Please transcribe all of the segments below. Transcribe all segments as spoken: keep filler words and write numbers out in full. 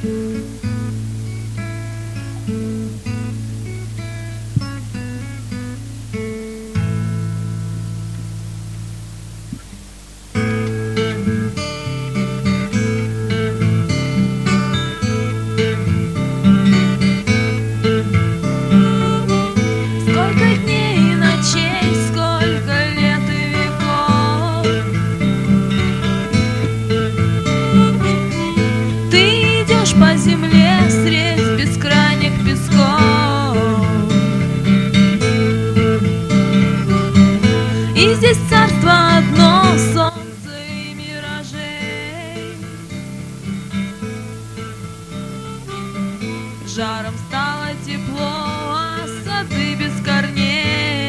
По земле средь бескрайних песков, и здесь царство одно, солнце и миражей. Жаром стало тепло, а сады без корней.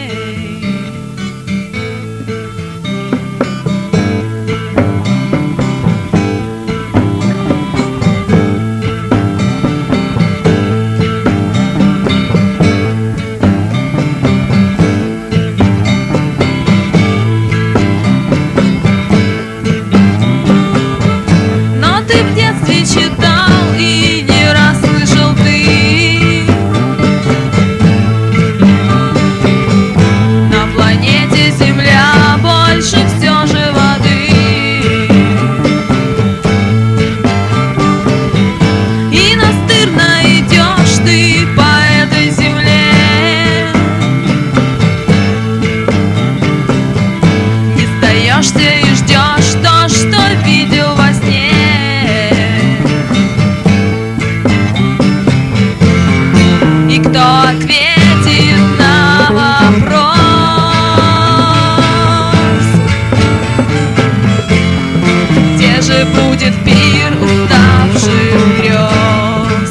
Читал и не раз слышал ты: на планете Земля больше все же воды. И настырно идешь ты по этой земле, не сдаешься и ждешь то, что видел во сне. Кто ответит на вопрос, где же будет пир уставших грез?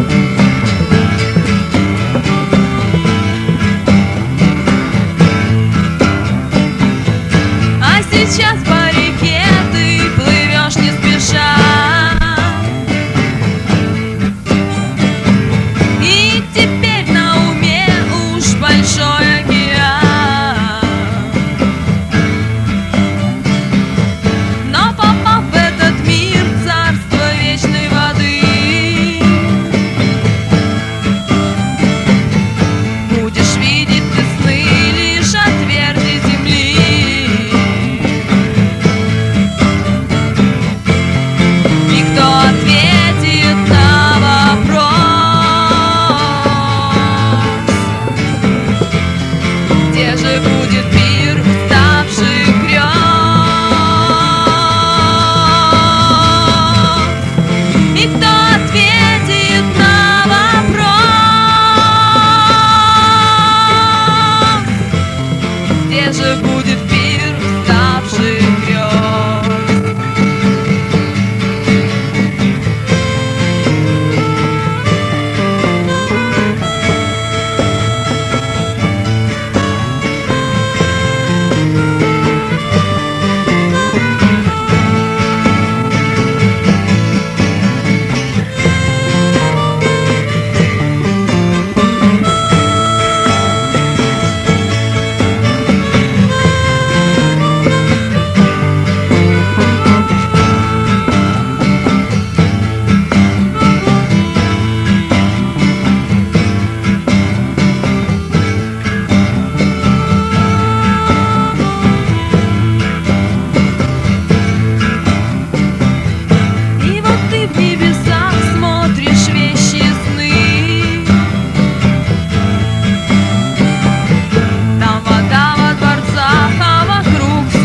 А сейчас по реке ты плывешь не спеша, и теперь на уме уж большой океан. Но попав в этот мир, царство вечной воды, будешь видеть ты сны лишь от тверди земли. И кто ответит на вопрос, где же будет пир уставших грез? И кто ответит на вопрос, где же будет пир уставших грез?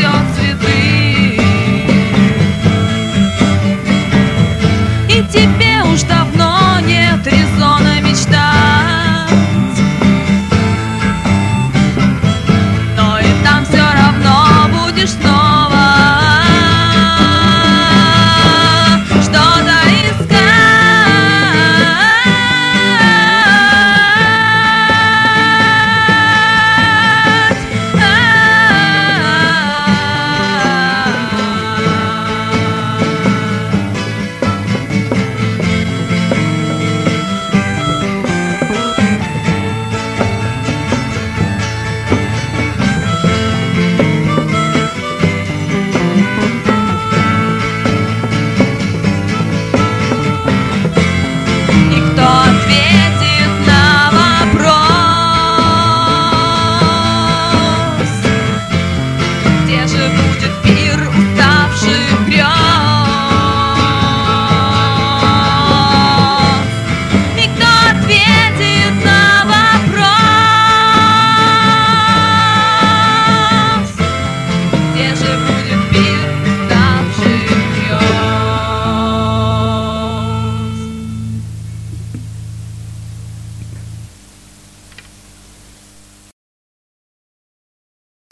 Теперь